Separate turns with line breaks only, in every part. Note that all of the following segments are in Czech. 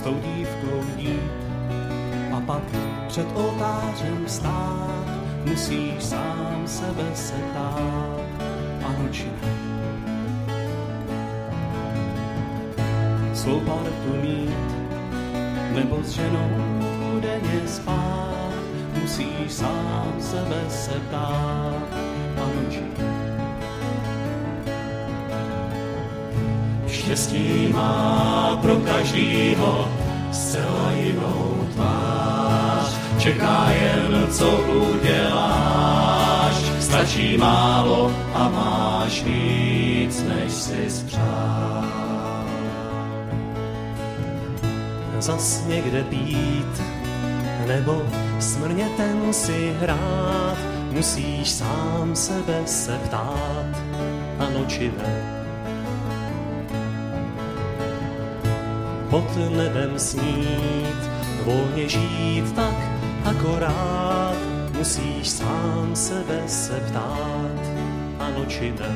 s tou dívkou jít a pak před oltářem stát. Musíš sám sebe se ptát, ano či ne. Svou partu mít, nebo s ženou denně spát. Musíš sám sebe se ptát, ano či ne. Štěstí má pro každýho zcela jinou tvář. Čeká jen, co uděláš. Stačí málo a máš víc, než si spřál. Zas někde být, nebo smrně ten si hrát. Musíš sám sebe se ptát, ano či ne. Pod nebem snít, volně žít tak akorát. Musíš sám sebe se ptát, ano či ne.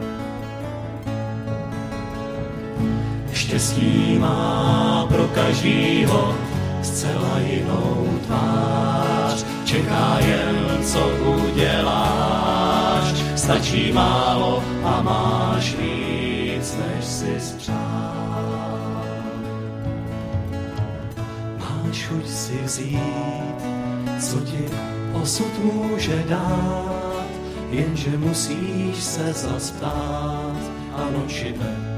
Štěstí má pro každýho zcela jinou tvář. Čeká jen, co uděláš. Stačí málo a máš víc, než si spřál. Máš chuť si vzít, co ti osud může dát, jenže musíš se zas ptát, ano či ne.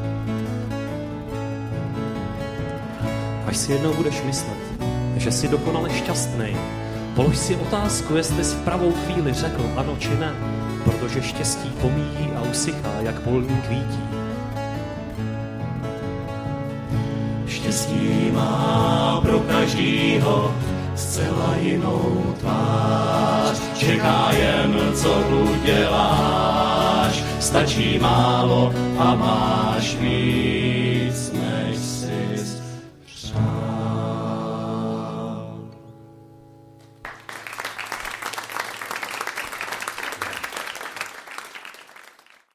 Až si jednou budeš myslet, že jsi dokonale šťastný, polož si otázku, jestli jsi v pravou chvíli řekl ano či ne, protože štěstí pomíjí a usychá, jak polní kvítí. Štěstí má pro každýho zcela jinou tvář. Čeká jen, co uděláš. Stačí málo a máš víc.